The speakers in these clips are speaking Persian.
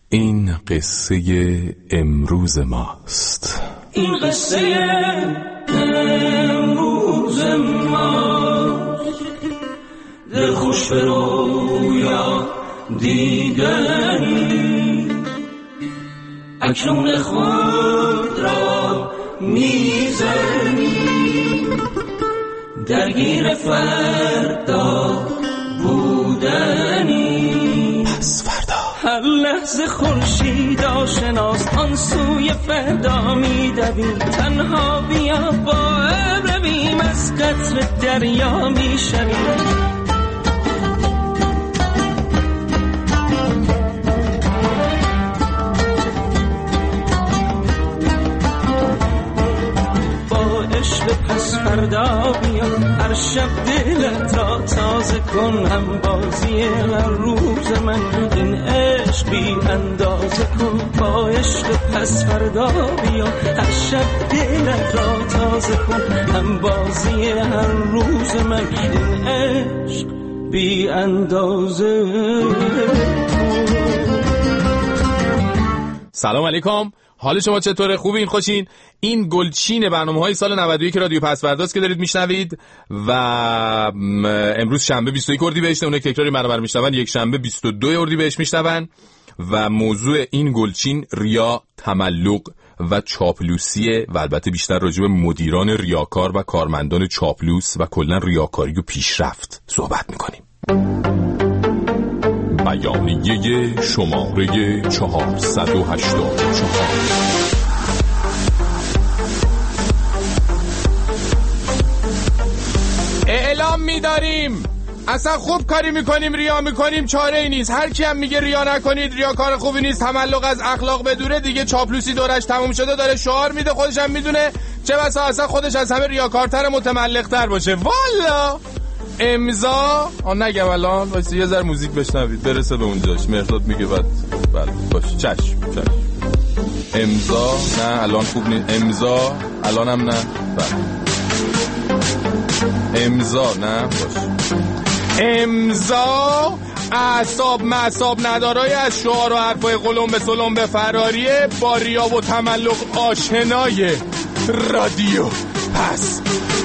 این قصه امروز ماست. این قصه امروز ماست. دل خوش به رویا دیدنی، اکنون خود را میزنی، درگیر فردا بودنی. پس فردا هر لحظه خورشید آشناست، آن سوی فردا میدویم. تنها بیا با ابر بیم، از قطر دریا میشویم. پس فردا بیا، هر شب دلت را تازه کن. هم بازی هر روز من، این عشق بی اندازه کن. با عشق پس فردا بیا، هر شب دلت را تازه کن. هم بازی هر روز من، این عشق بی اندازه کن. سلام علیکم، حال شما چطوره؟ خوبین؟ خوشین؟ این گلچین برنامه‌های سال 91 رادیو پس‌فرداست که دارید میشنوید و امروز شنبه 21 اردیبهشت، اونایی که تکراری منو میشنون یک شنبه 22 اردیبهشت میشنون و موضوع این گلچین ریا، تملق و چاپلوسیه و البته بیشتر راجع به مدیران ریاکار و کارمندان چاپلوس و کلا ریاکاری و پیشرفت صحبت می‌کنیم. بیانیه شماره 484. اعلام می‌داریم اصلا خوب کاری میکنیم، ریا میکنیم، چاره ای نیست. هر کی هم میگه ریا نکنید، ریا کار خوبی نیست، تملق از اخلاق بدوره، دیگه چاپلوسی دورش تموم شده، داره شعار میده، خودش هم میدونه، چه بسا اصلا خودش از همه ریاکارتر متملق‌تر باشه. والا امضا نگم الان، واسه یه ذره موزیک بشنوید برسه به اونجاش. مرداد میگه بعد بله باشه، چشم. امضا نه الان خوب نیست، امضا الانم نه، بله امضا نه باشه. امضا اعصاب ندارای از شعار و حرفای قلمبه سلمبه فراریه، با ریا و تملق آشنای رادیو پس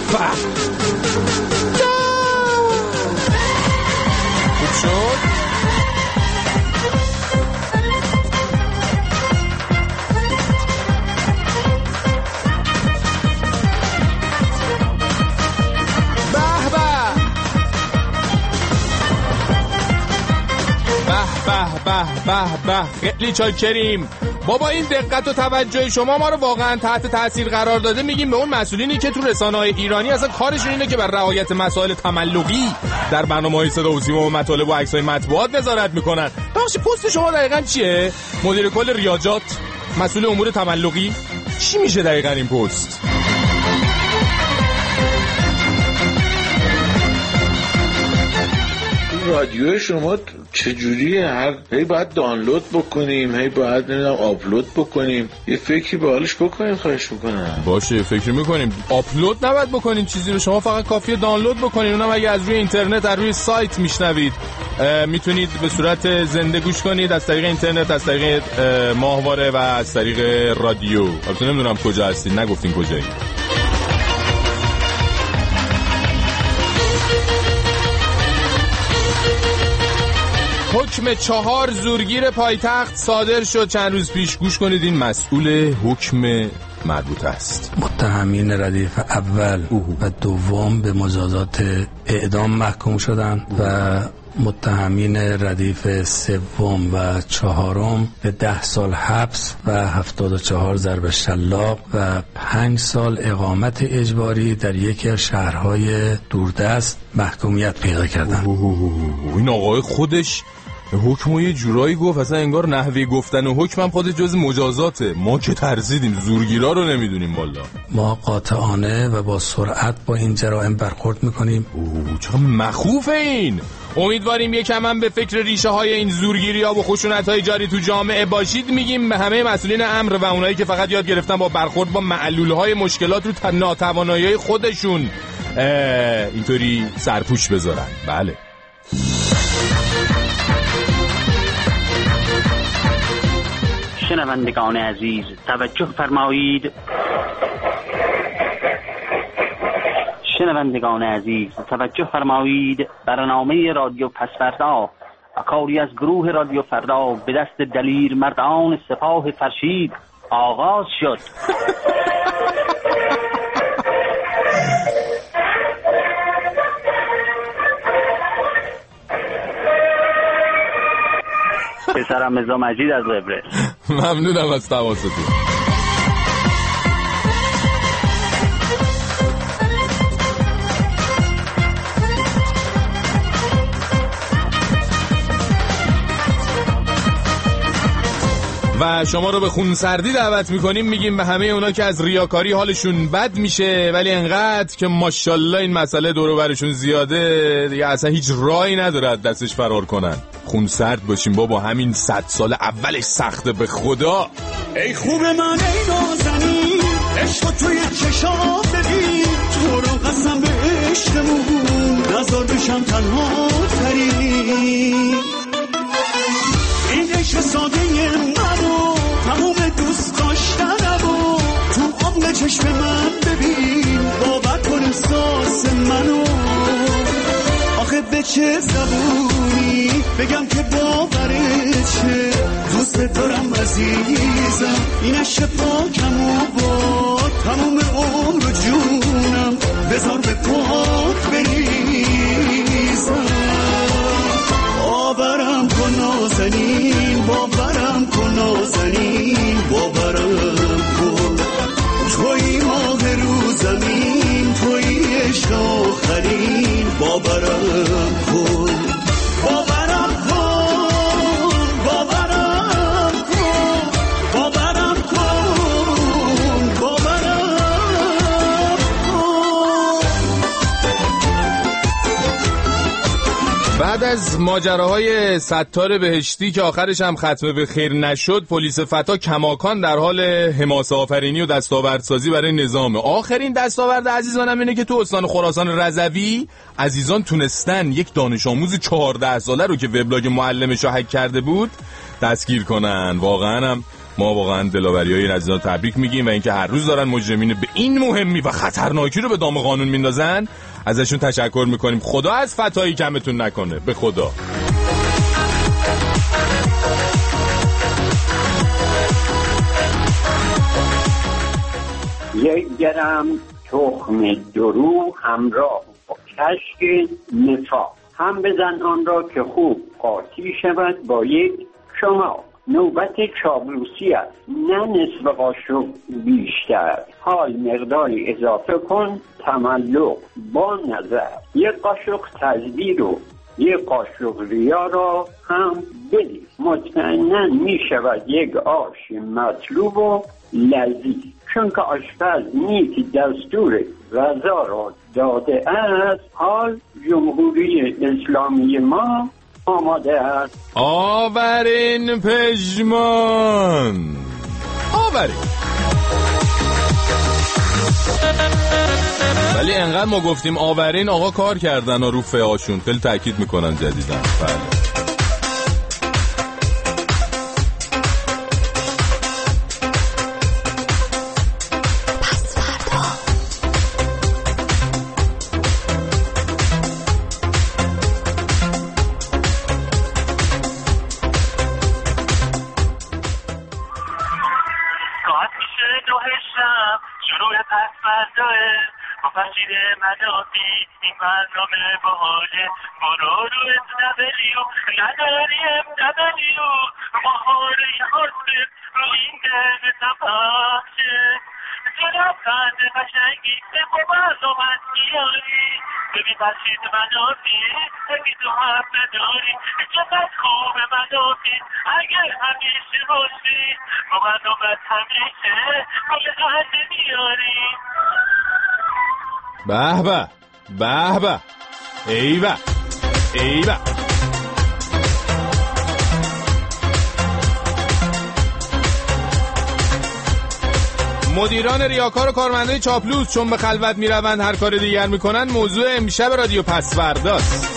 خوب شد؟ به خیلی چاکریم بابا. این دقت و توجه شما ما رو واقعا تحت تاثیر قرار داده. میگیم به اون مسئولینی که تو رسانه‌های ایرانی اصلا کارشون اینه که بر رعایت مسائل تملقی در برنامه‌های صدا و سیما و مطالب و عکس‌های مطبوعات نظارت میکنن. بخش پست شما دقیقاً چیه؟ مدیر کل ریاجات، مسئول امور تملقی، چی میشه دقیقاً این پست؟ رادیو شما چجوریه؟ هی باید دانلود بکنیم، هی باید نمیدونم آپلود بکنیم. یه فکری به حالش بکنیم، خواهش میکنم. باشه فکر میکنیم. آپلود نباید بکنیم چیزی رو، شما فقط کافیه دانلود بکنین. اونم اگه از روی اینترنت، از روی سایت میشنوید، میتونید به صورت زنده گوش کنید از طریق اینترنت، از طریق ماهواره و از طریق رادیو. البته نمیدونم کجا هستید، نگفتین کجایی. حکم 4 زورگیر پایتخت صادر شد چند روز پیش. گوش کنید، این مسئول حکم مربوط است. متهمین ردیف اول و دوم به مجازات اعدام محکوم شدند و متهمین ردیف سوم و چهارم به 10 سال حبس و 74 ضرب شلاق و 5 سال اقامت اجباری در یکی از شهرهای دوردست محکومیت پیدا کردند. این آقای خودش حکمو یه جورایی گفت، اصلا انگار نحوه گفتن و حکم هم خودش جز مجازاته. ما که ترسیدیم، زورگیرا رو نمیدونیم والا. ما قاطعانه و با سرعت با این جرائم برخورد میکنیم. چقدر مخوفه این. امیدواریم یکم هم به فکر ریشه های این زورگیری ها و خشونت های جاری تو جامعه باشید. میگیم به همه مسئولین امر و اونایی که فقط یاد گرفتن با برخورد با معلول های مشکلات رو ناتوانایی خودشون اینطوری سرپوش بذارن. بله شنوندگان عزیز توجه فرمایید. شنوندگان عزیز توجه فرمایید. برنامه رادیو پسوردا کاری از گروه رادیو فردا به دست دلیر مردان سپاه فرشید آغاز شد. پسرم رضا مجید از قبرس. ممنونم از تماستون. و شما رو به خونسردی دعوت میکنیم، میگیم به همه اونا که از ریاکاری حالشون بد میشه ولی انقدر که ماشاءالله این مسئله دور و برشون زیاده دیگه اصلا هیچ راهی نداره از دستش فرار کنن. خونسرد باشیم بابا، همین 100 سال اولش سخته به خدا. ای خوب من ای نازنین، عشق توی چشام ببین، تو رو قسم به عشقمون نذار بشم تنها ترین. این عشق ساده منو تموم دوست داشتنم و تو عمق چشم من ببین، باور کن احساس منو. آخه به چه زبونی بگم که باورت شه، دوست دارم عزیزم، این عشق پاکم و با تموم عمر و جونم بذار به پاک بریزم. باورم کن نازنین، باورم کن نازنین، باورم کن توی ماه رو زمین، توی عشق آخرین، باورم کن، باورم کن، باورم کن، باورم کن، باورم کن. بعد از ماجراهای ستار بهشتی که آخرش هم ختم به خیر نشد، پلیس فتا کماکان در حال حماسه آفرینی و دستاوردسازی برای نظام. آخرین دستاورد عزیزانم اینه که تو استان خراسان رضوی عزیزان تونستن یک دانش آموز 14 ساله رو که وبلاگ معلمش رو هک کرده بود دستگیر کنن. واقعا هم ما واقعا دلاوری‌های این عزیزان تبریک میگیم و اینکه هر روز دارن مجرمین به این مهمی و خطرناکی رو به دام قانون میندازن ازشون تشکر میکنیم. خدا از فتایی کمتون نکنه، به خدا. یک گرم تخم درو همراه با کشک نفاق، هم بزن آن را که خوب قاطی شود با یک شما. نوبت چابلوسی است، نه نصف قاشق بیشتر. حال مقداری اضافه کن، تملق با نظر. یک قاشق تزبیر و یک قاشق ریا را هم بدید. مطمئناً می شود یک آش مطلوب و لذیذ، چون که آشپز نیک دستور غذا را داده است. حال جمهوری اسلامی ما آماده است. آورین پژمان، آورین. ولی انقدر ما گفتیم آورین آقا کار کردن و رو فهاشون خیلی تأکید میکنن جدیدن. بله این برنامه باحاله، برو رو نداریو نداریم نداریو ماهاره حسن رو این دل تباشه جناب خنده قشنگی با برنامه نیاری ببین بشید منافی اگه تو حرف نداری چقدر خوب منافی اگر همیشه باشی با برنامه همیشه کل خنده میاری. به به به به، ایوه ایوه. مدیران ریاکار و کارمندای چاپلوس چون به خلوت میروند هر کار دیگر میکنن موضوع امشب رادیو پسورداست.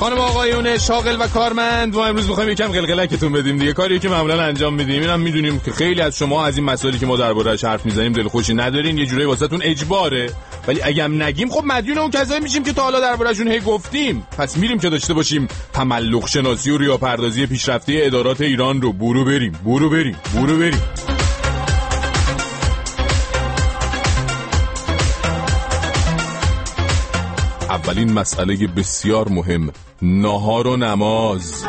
خانم آقایون شاغل و کارمند، ما امروز می‌خوایم یکم قلقلکتون بدیم دیگه. کاریه که معمولا انجام میدیم. اینم میدونیم که خیلی از شما از این مسائلی که ما درباره‌اش حرف میزنیم دلخوشی ندارین، یه جورایی واسهتون اجباره. ولی اگه هم نگیم خب مدیون اون کسایی میشیم که تا حالا درباره‌شون هی گفتیم. پس میریم که داشته باشیم تملق شناسی و ریاپردازی پیشرفته ادارات ایران رو. برو بریم. اولین مسئله بسیار مهم، ناهار و نماز.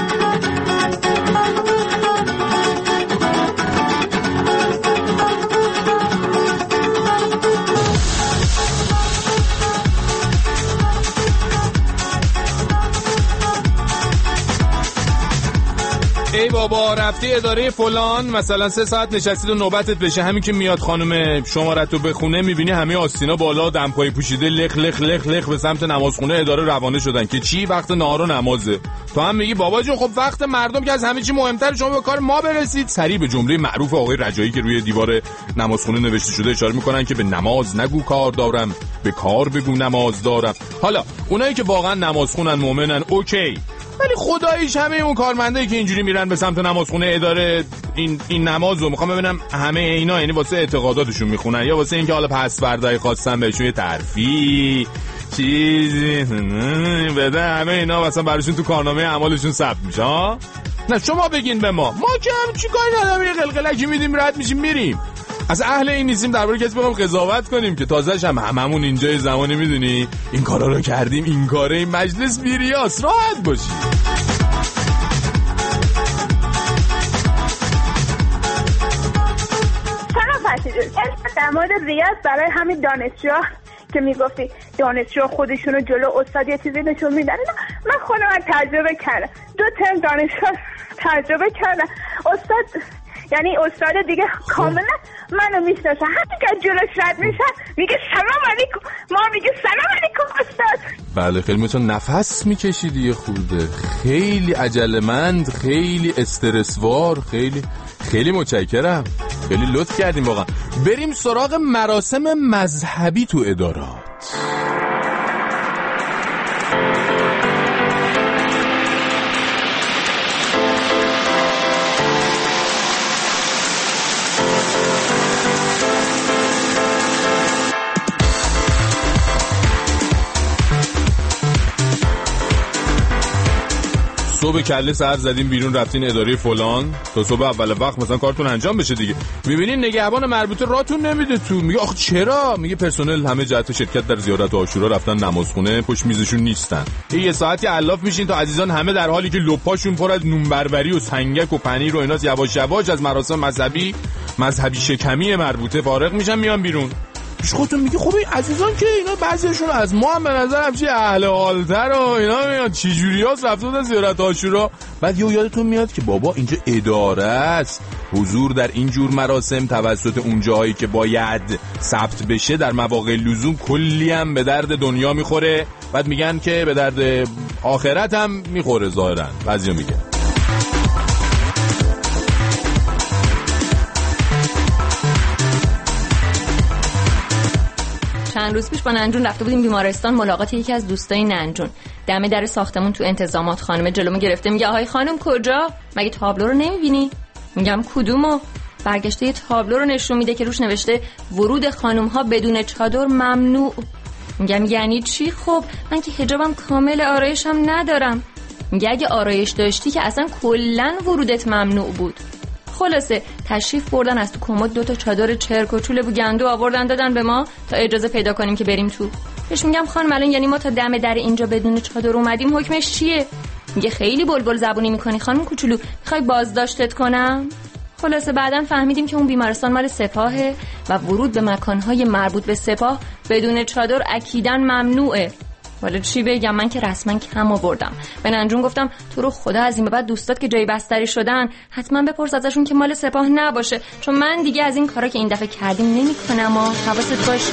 ای بابا رفتی اداره فلان، مثلا 3 ساعت نشستید و نوبتت بشه، همین که میاد خانم شمارتو بخونه میبینی همه آستینا بالا، دمپایی پوشیده، لخ به سمت نمازخونه اداره روانه شدن که چی وقت نهار و نمازه. تو هم میگی بابا جون خب وقت مردم که از همه چی مهمتر، شما به کار ما برسید. سریع به جمله معروف آقای رجایی که روی دیوار نمازخونه نوشته شده اشاره میکنن که به نماز نگو کار دارم، به کار بگو نماز دارم. حالا اونایی که واقعا نمازخونن مؤمنن اوکی، ولی خداییش همه اون کارمندایی که اینجوری میرن به سمت نمازخونه اداره این نمازو میخوام ببینم همه اینا یعنی واسه اعتقاداتشون میخونن یا واسه اینکه حالا پس فردای خواستن بهشون یه ترفیع چیزی بده، همه اینا مثلا براشون تو کارنامه اعمالشون ثبت میشه ها؟ نه شما بگین به ما که هم چیکاری نداریم، یه قلقلکی میدیم رد میشیم میریم. از اهل این نیستیم درباره کسی بخوام قضاوت کنیم که تازه‌ش هممون اینجا زمانی میدونی این کارا رو کردیم، این کاره این مجلس بیریاس، راحت باشی. سلام فرشیدون، در مورد ریاض برای همین دانشجوها که میگفتی دانشجو خودشونو جلو استاد یه چیزی نشون میدن، من خودم تجربه کردم، 2 ترم دانشجو تجربه کردم. استاد یعنی استاد دیگه کاملا منو میشناسه، همین که جلوش رد میشن میگه سلام علیکم، ما میگه سلام علیکم استاد. بله خیلی مثلا نفس میکشیدی یه خورده، خیلی عجله‌مند، خیلی استرسوار، خیلی متشکرم، خیلی لطف کردیم واقعا. بریم سراغ مراسم مذهبی تو ادارات. صبح کله سر زدین بیرون رفتین اداره فلان تا صبح اول وقت مثلا کارتون انجام بشه دیگه. میبینین نگهبان مربوطه راتون نمیده تو، میگه آخه چرا؟ میگه پرسنل همه جهت شرکت در زیارت عاشورا رفتن نمازخونه، پشت میزشون نیستن. یه ساعتی علاف میشین تا عزیزان همه در حالی که لپاشون پر از نون بربری و سنگک و پنیر و ایناست یواش یواش از مراسم مذهبی شکمی مربوطه فارغ میشن میان بیرون. پیش خودتون میگه خب این عزیزان که اینا بعضیشون از ما هم به نظرم چی اهل حالتر و اینا میاد چی جوریاست رفتن زیارت عاشورا. بعد یادتون میاد که بابا اینجا اداره است، حضور در این جور مراسم توسط اون جاهایی که باید ثبت بشه در مواقع لزوم کلی هم به درد دنیا میخوره. بعد میگن که به درد آخرت هم میخوره ظاهرا، بعضیا میگن. چند روز پیش با ننجون رفته بودیم بیمارستان ملاقات یکی از دوستای ننجون. دم در ساختمون تو انتظامات خانم جلومو گرفته میگه آهای خانم کجا؟ مگه تابلو رو نمیبینی؟ میگم کدومو؟ برگشته یه تابلو رو نشون میده که روش نوشته ورود خانم ها بدون چادر ممنوع. میگم یعنی چی؟ خب من که حجابم کامل، آرایشم ندارم. میگه اگه آرایش داشتی که اصلا کلن ورودت ممنوع بود. خلاصه تشریف بردن از تو کمد 2 تا چادر چرک و چول بوگندو آوردن دادن به ما تا اجازه پیدا کنیم که بریم تو. بهش میگم خانم الان یعنی ما تا دم در اینجا بدون چادر اومدیم حکمش چیه؟ میگه خیلی بلبل زبونی میکنی خانم کوچولو، میخوای بازداشتت کنم؟ خلاصه بعدن فهمیدیم که اون بیمارستان مال سپاهه و ورود به مکانهای مربوط به سپاه بدون چادر اکیداً ممنوعه. والا چی بگم، من که رسما کم آوردم. به ننجون گفتم تو رو خدا از این به بعد دوستات که جای بستری شدن حتما بپرس ازشون که مال سپاه نباشه، چون من دیگه از این کارا که این دفعه کردیم نمی‌کنم و حواست باشه.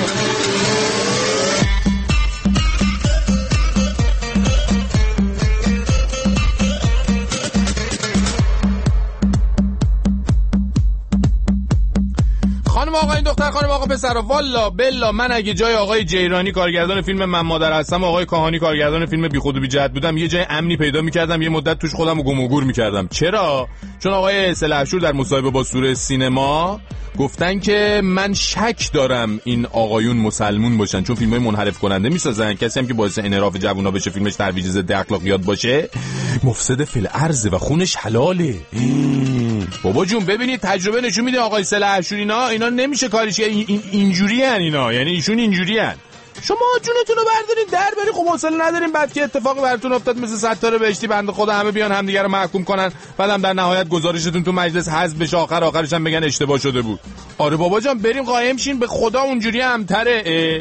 خانم آقا این دختر خانم آقا پسرا، والا بلا من اگه جای آقای جیرانی کارگردان فیلم من مادر هستم و آقای کاهانی کارگردان فیلم بی خود و بی جهت بودم، یه جای امنی پیدا می‌کردم، یه مدت توش خودم رو گم و گور می‌کردم. چرا؟ چون آقای سلحشور در مصاحبه با سوره سینما گفتن که من شک دارم این آقایون مسلمون باشن، چون فیلم‌های منحرف کننده می‌سازن. کسی هم که باعث انحراف جوونا بشه فیلمش ترویج ضد اخلاقیات باشه مفسد فی الارض و خونش حلاله. بابا جون ببینید تجربه نشون میده آقای سلحشور اینا نمیشه کاریش، اینجوریان اینا، یعنی ایشون اینجوریان. شما جونتون رو بردارین در برین، خب حوصله ندارین بعد که اتفاقی براتون افتاد مثل ستاره بهشتی بنده خدا همه بیان همدیگه رو محکوم کنن، بعدم در نهایت گزارشتون تو مجلس حذف بشه، آخرش هم بگن اشتباه شده بود. آره بابا جان بریم قایم شین، به خدا اونجوری همتره.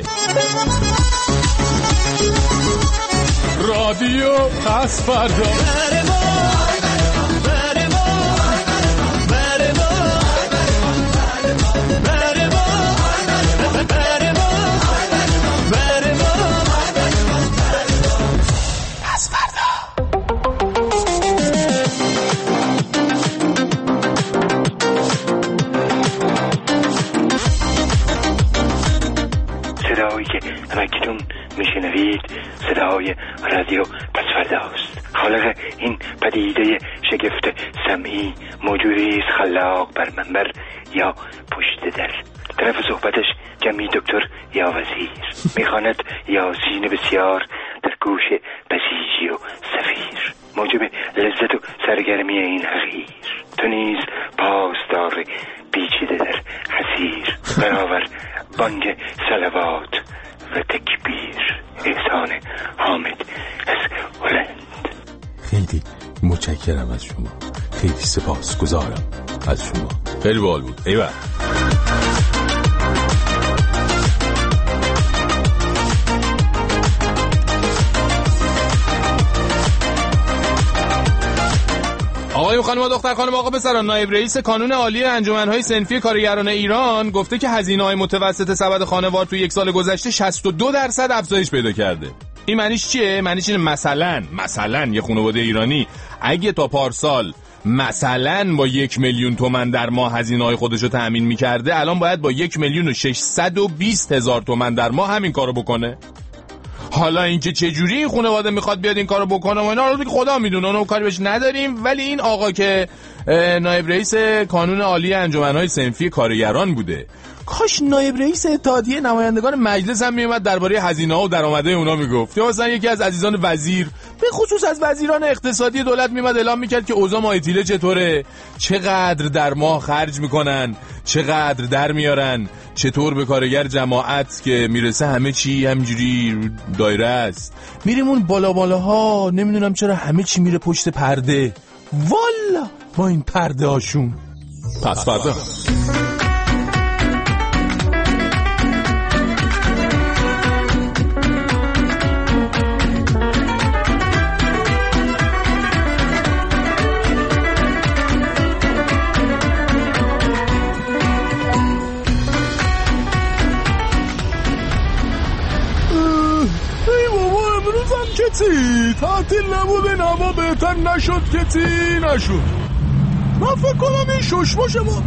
رادیو پس فردا همکنون میشنوید صدای رادیو پسفرداست. خالق این پدیده شگفت سمعی موجودی است خلاق بر منبر یا پشت در. طرف صحبتش جمعی دکتر یا وزیر میخواند یاسین بسیار در گوش بسیجی و سفیر، موجب لذت و سرگرمی این حقیر. تو نیز پاسدار پیچیده در حسیر، برابر بانگ صلوات و تکبیر. احسان حامد از هلند. خیلی متشکرم از شما، خیلی سپاسگزارم از شما، خیلی باحال بود. ایوه آقای خانم دختر خانم آقا پسران، نایب رئیس کانون عالی انجمن‌های صنفی کارگران ایران گفته که هزینه‌های متوسط سبد خانوار تو یک سال گذشته 62% افزایش پیدا کرده. این معنیش چیه؟ معنیش اینه مثلا یه خانواده ایرانی اگه تا پارسال مثلا با 1,000,000 تومان در ماه هزینه‌های خودشو تأمین می‌کرده، الان باید با 1,620,000 تومان در ماه همین کارو بکنه. حالا اینکه چه جوری این خانواده میخواد بیاد این کارو بکنه و اینا رو دیگه خدا میدونه، اونو کاری بهش نداریم. ولی این آقا که نایب رئیس کانون عالی انجمن‌های صنفی کارگران بوده، کاش نایب رئیس اتحادیه نمایندگان مجلس هم میومد درباره هزینه‌ها و درآمدهای اونا میگفت، یا مثلا یکی از عزیزان وزیر، به خصوص از وزیران اقتصادی دولت میومد اعلام میکرد که اوضاع ماهیتیله چطوره، چقدر در ماه خرج میکنن، چقدر در میارن، چطور به کارگر جماعت که میرسه همه چی همجوری دایره است. میریم اون بالاها، نمیدونم چرا همه چی میره پشت پرده. والا با این پرده هاشون. پس فردا تعطیل نبوده، هوا بهتر نشد کتی نشد. من فکر کنم این ششماش ما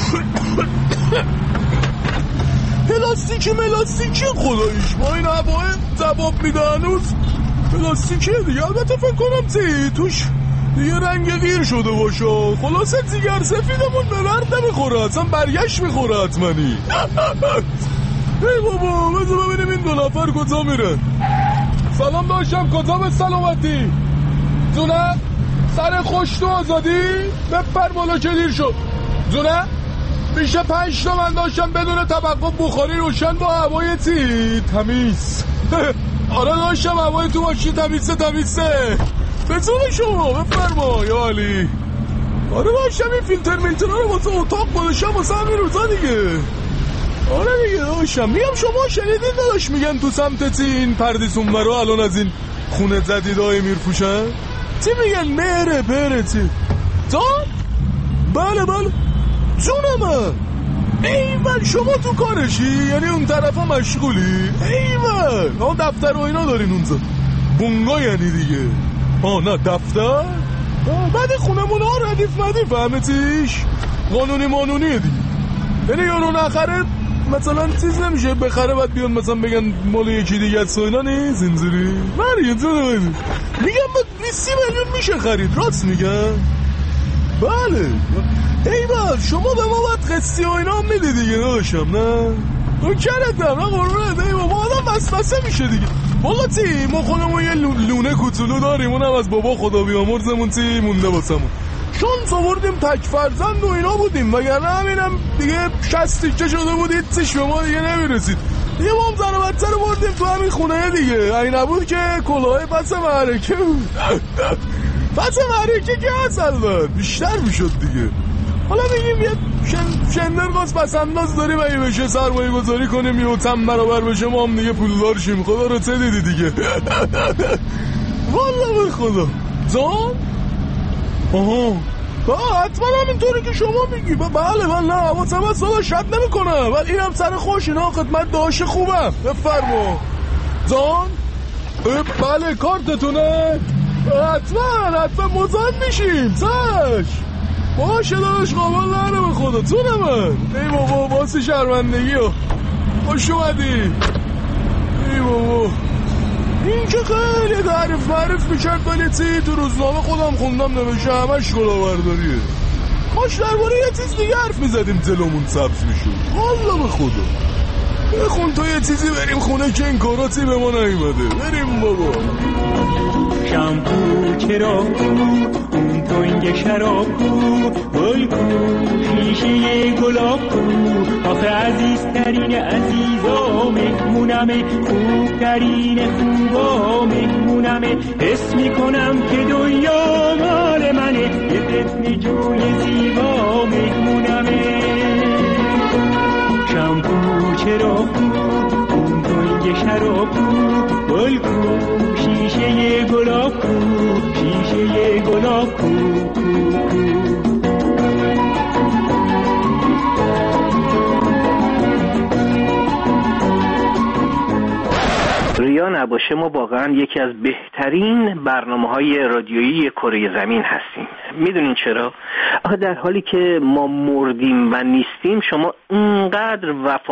پلاستیکی خداییش، ما این هوای زباب میده هنوز پلاستیکیه دیگه. البته فکر کنم توش دیگه رنگ غیر شده باشه. خلاصه جیگر سفیدمون به درد نمیخوره، اصلا برگشت میخوره حتمانی. ای بابا بذار ببینیم این 2 نفر کجا میره. سلام داشتم، کجا به سلامتی؟ جونه سر خوش تو آزادی؟ بپر بالا که دیر شد. جونه میشه 5 تومن داشتم بدون توقف بخاری روشن با هوای تمیز. آره داشتم هوای تو ماشین تمیزه. به جون شما بفرما یا علی. آره داشتم این فیلتر رو واسه اتاق گذاشتم واسه همین روزا دیگه. آره دیگه داشتم میگم شما شنیدین داداش میگن تو سمت این پردیس اونورو الان از این خونه جدیدای میرفوشن؟ چی میگن؟ مهره پره چی؟ تا؟ بله جونمه. ایول شما تو کارشی؟ یعنی اون طرف ها مشغولی؟ ایول ها دفتر و اینا دارین اونجا؟ بونگا یعنی دیگه؟ نه دفتر؟ بعد خونمون ها ردیف مدیف همه چیش؟ قانونیه دیگه. یعنی یارو نخره مثلا چیز نمیشه، بخره بعد بیان مثلا بگن مال یکی دیگه است و اینا نیست اینجوری. میگم با 20 میلیون میشه خرید. راست میگم؟ بله. ایوال شما به ما باید قصی و اینا میدی دیگه داشتم نه؟ نوکرتم نه قربونت. ایوال ما آدم وسوسه میشه دیگه. والا تی ما خودمون یه لونه کوچولو داریم، اونم از بابا خدا بیامرزمون تی مونده واسمون. شانس آوردیم تک فرزند و اینا بودیم، وگرنه همینم دیگه 60 تیکه شده بود، هیچیش به ما دیگه نمیرسید دیگه. ما هم زن و بچه رو بردیم تو همین خونه دیگه. این نبود که کلاه پس معرکه بود. پس معرکه که اصلا بیشتر میشد دیگه. حالا میگیم یه شندرگاز پس انداز داریم، اگه بشه سرمایه گذاری کنیم یه تم برابر بشه ما هم دیگه پولدار شیم. خدا رو چه دیدی دیگه. والله به خدا زان حتما همینطوری که شما میگی. بله من نه حواسم از صدا شد نمی کنم، ولی اینم سر خوش اینا خدمت داشته خوبم. بفرما زان. بله کارتتونه. حتما مزان میشیم سش. باشه داداش قابل نره به خدا تونه من. ای بابا باسی شرمندگی ها خوش اومدی. ای بابا این که خیلی تعریف میکرد، ولی تی تو روزنامه خودم خوندم نوشته همش کلاهبرداریه. کاش درباره یه چیز دیگه حرف میزدیم جلومون سبز میشد. والله به خدا بخون تو یه چیزی بریم خونه که این کاراتی به ما نیومده. بریم بابا. شامپو چرا اون تو اینگه شراب گل کو شیشه گلاب کو آخه عزیزترین عزیزا مهمونمه، خوبترین خوبا مهمونمه. حس میکنم که دنیا مال منه، یه فتنه جوی زیبا مهمونمه. شامپو چرا اون تو اینگه شراب گل کو شیشه گلاب کو شیشه گلاب کو. ریا نباشه ما واقعا یکی از بهترین برنامه‌های رادیویی کره زمین هستیم. میدونین چرا؟ آخه در حالی که ما مردیم و نیستیم شما اونقدر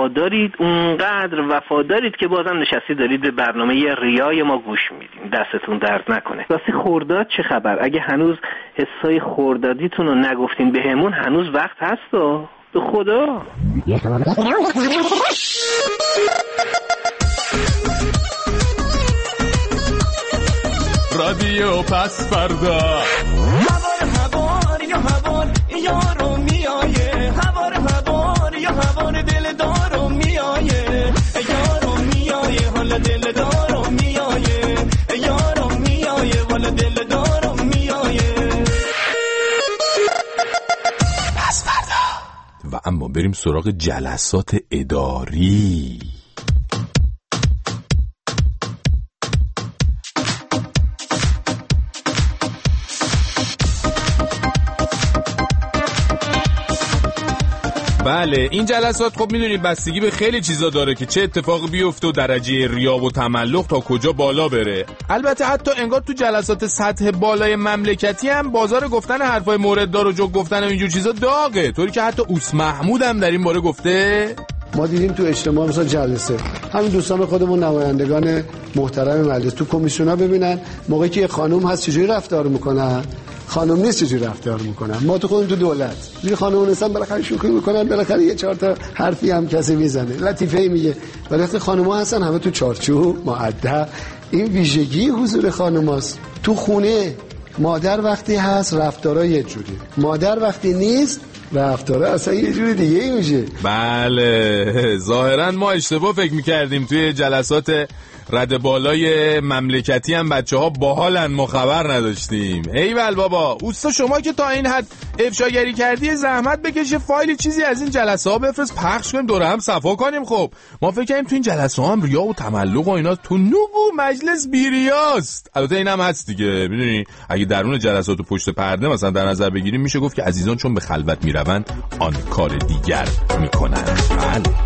وفادارید که بازم نشستی دارید به برنامه ریای ما گوش میدین. دستتون درد نکنه. راستی خرداد چه خبر؟ اگه هنوز حسای خردادیتون رو نگفتین بهمون هنوز وقت هست به خدا. رادیو پس فردا. هوار یا هوار یارو میایه، هوار یا هوار دل دارو میایه، یارو میایه حالا دل دارو میایه، یارو میایه حالا دل دارو میایه. پس فردا. و اما بریم سراغ جلسات اداری. بله این جلسات خب میدونید بستگی به خیلی چیزا داره که چه اتفاقی بیفته و درجه ریا و تملق تا کجا بالا بره. البته حتی انگار تو جلسات سطح بالای مملکتی هم بازار گفتن حرفای مورددار و جوک گفتن و اینجور چیزا داغه، طوری که حتی اوس محمود هم در این باره گفته. ما دیدیم تو اجتماع مثلا جلسه همین دوستان خودمون نمایندگان محترم مجلس تو کمیسیونا ببینن موقعی که خانم هست چجوری رفتار میکنن، خانم نیست چجوری رفتار میکنن. ما تو خودمون تو دولت یه خانم نیستن بالاخره شوخی میکنن، بالاخره یه 4 تا حرفی هم کسی میزنه لطیفه‌ای میگه، ولی وقتی خانم‌ها هستن همه تو چارچوب مؤدب. این ویژگی حضور خانم‌هاست. تو خونه مادر وقتی هست رفتارا یه جوری، مادر وقتی نیست رفتاره اصلا یه جوری دیگه ای میشه. بله ظاهرا ما اشتباه فکر میکردیم توی جلسات رد بالای مملکتی هم بچه ها باحالن، ما خبر نداشتیم. ایول بابا اوستا شما که تا این حد افشاگری کردی زحمت بکشه فایل چیزی از این جلسه ها بفرست پخش کنیم دوره هم صفا کنیم. خب ما فکر کنیم تو این جلسه ها هم ریا و تملق و اینا تو نوبو مجلس بیریاست. البته اینم هست دیگه، میدونی اگه درون جلسات و پشت پرده مثلا در نظر بگیریم میشه گفت که عزیزان چون به خلوت میروند آن کار دیگر میکنن. بله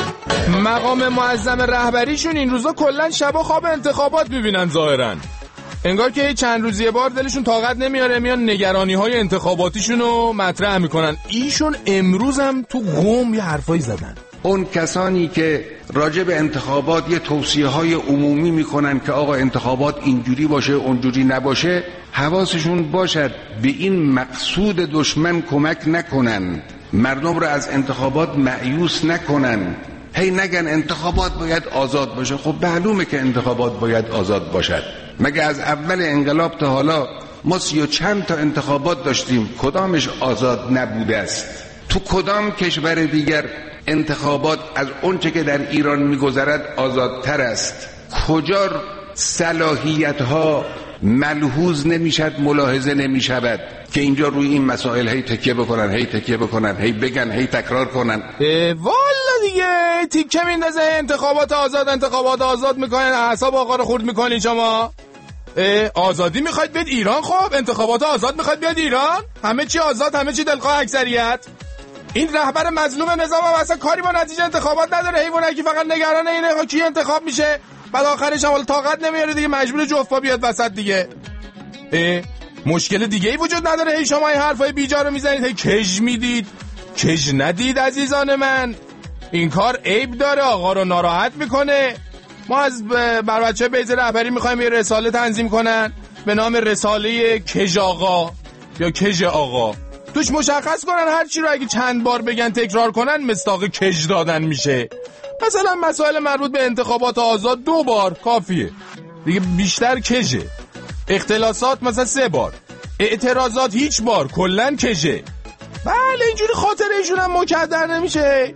مقام معظم رهبریشون این روزا کلن شبا خواب انتخابات میبینن ظاهرن. انگار که چند روز یه بار دلشون طاقت نمیاره میان نگرانی‌های انتخاباتیشون رو مطرح میکنن. ایشون امروز هم تو قم یه حرفایی زدن. اون کسانی که راجع به انتخابات یه توصیه‌های عمومی میکنن که آقا انتخابات اینجوری باشه اونجوری نباشه، حواسشون باشد به این مقصود دشمن کمک نکنن، مردم رو از انتخابات مایوس نکنن. هی نگن انتخابات باید آزاد باشه. خب معلومه که انتخابات باید آزاد باشد. مگه از اول انقلاب تا حالا ما 30 و چند تا انتخابات داشتیم، کدامش آزاد نبوده است؟ تو کدام کشور دیگر انتخابات از اونچه که در ایران میگذرد آزادتر است؟ کجا صلاحیت‌ها ملحوظ نمیشد، ملاحظه نمیشود که اینجا روی این مسائل هی تکیه بکنن، هی بگن، هی تکرار کنن؟ والا دیگه تیکه میندازه انتخابات آزاد میکنن، اعصاب آقا رو خورد میکنین شما. آزادی میخواید بیاد ایران؟ خب انتخابات آزاد میخواید بیاد ایران؟ همه چی آزاد، همه چی دلخواه اکثریت. این رهبر مظلوم نظام هم اصلا کاری با نتیجه انتخابات نداره، حیوانکی فقط نگران اینه کی انتخاب میشه، بعد آخرش هم طاقت نمیاره دیگه، مجبور جفا بیاد وسط دیگه. مشکل دیگه ای وجود نداره هی شما این حرفای بیجا رو میزنید، هی کج میدید، کج ندید عزیزان من. این کار عیب داره، آقا رو ناراحت میکنه. ما از بر بچه بیضه رهبری میخوایم یه رساله تنظیم کنن به نام رساله کج آقا یا کج آقا. توش مشخص کنن هر چی رو اگه چند بار بگن تکرار کنن مصداق کج دادن میشه. مثلا مسائل مربوط به انتخابات آزاد 2 بار کافیه دیگه، بیشتر کجه. اختلاسات مثلا 3 بار، اعتراضات هیچ بار، کلن کجه. بله اینجوری خاطره ایشون هم مکدر نمیشه.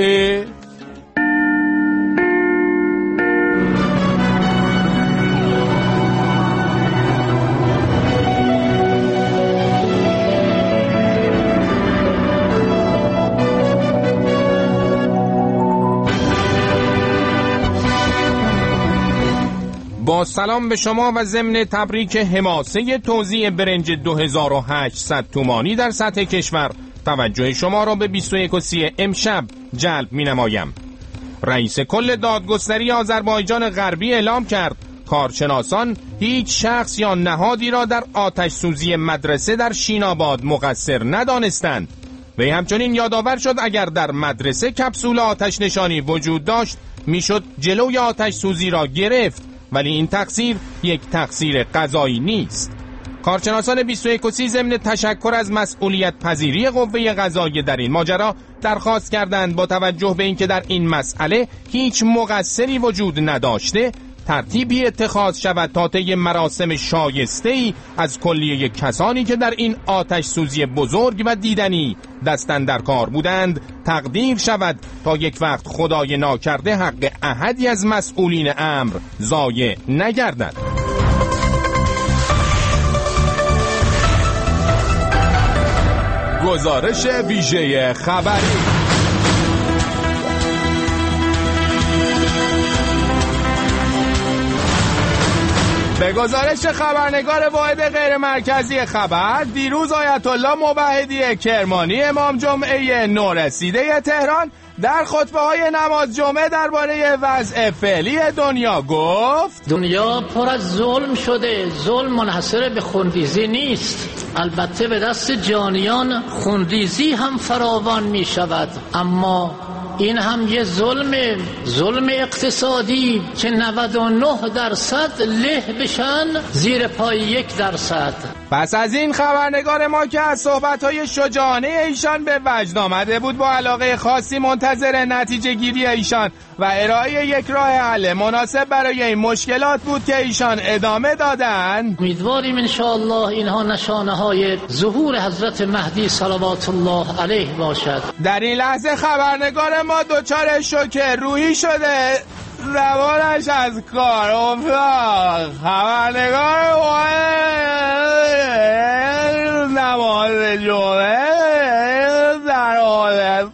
با سلام به شما و ضمن تبریک حماسه توزیع برنج 2800 تومانی در سطح کشور، توجه شما را به 21:30 امشب جلب می نمایم. رئیس کل دادگستری آذربایجان غربی اعلام کرد کارشناسان هیچ شخص یا نهادی را در آتش سوزی مدرسه در شیناباد مقصر ندانستند. وی همچنین یادآور شد اگر در مدرسه کپسول آتش نشانی وجود داشت میشد جلوی آتش سوزی را گرفت، ولی این تقصیر یک تقصیر قضایی نیست. کارشناسان 21:30 ضمن تشکر از مسئولیت پذیری قوه قضاییه در این ماجرا درخواست کردند با توجه به اینکه در این مسئله هیچ مقصری وجود نداشته ترتیبی اتخاذ شود تا طی مراسم شایسته‌ای از کلیه کسانی که در این آتش سوزی بزرگ و دیدنی دستن در کار بودند تقدیر شود تا یک وقت خدای ناکرده حق احدی از مسئولین امر ضایع نگردد. گزارش ویژه خبری. به گزارش خبرنگار واحد غیر مرکزی خبر، دیروز آیت الله موحدی کرمانی امام جمعه نورسیده تهران در خطبه‌های نماز جمعه درباره وضع فعلی دنیا گفت: دنیا پر از ظلم شده، ظلم منحصر به خونریزی نیست، البته به دست جانیان خونریزی هم فراوان می شود، اما این هم یه ظلم اقتصادی که 99% له بشن زیر پای 1%. پس از این خبرنگار ما که از صحبت‌های شجاعانه ایشان به وجد آمده بود با علاقه خاصی منتظر نتیجه گیری ایشان و ارائه یک راه حل مناسب برای این مشکلات بود که ایشان ادامه دادن. امیدواریم انشاءالله اینها نشانه‌های ظهور حضرت مهدی صلوات الله علیه باشد. در این لحظه خبرنگار ما دچار شوک روحی شده، زبانش از کار افتاد. خبرنگار نماز جمعه در حال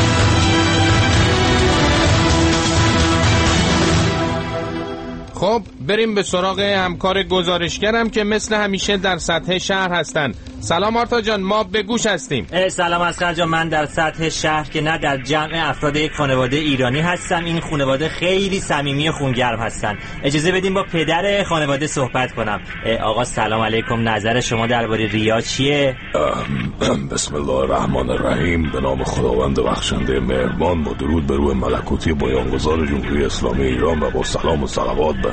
خب بریم به سراغ همکار گزارشگرم که مثل همیشه در سطح شهر هستن. سلام آرتا جان، ما به گوش هستیم. سلام اصغر جان، من در سطح شهر که نه در جمع افراد یک خانواده ایرانی هستم. این خانواده خیلی صمیمی و خونگرم هستن. اجازه بدیم با پدر خانواده صحبت کنم. آقا سلام علیکم، نظر شما درباره ریا چیه؟ بسم الله الرحمن الرحیم. به نام خداوند بخشنده مهربان، با درود به روح ملکوتی بنیانگذار جمهوری اسلامی ایران و با سلام و صلوات به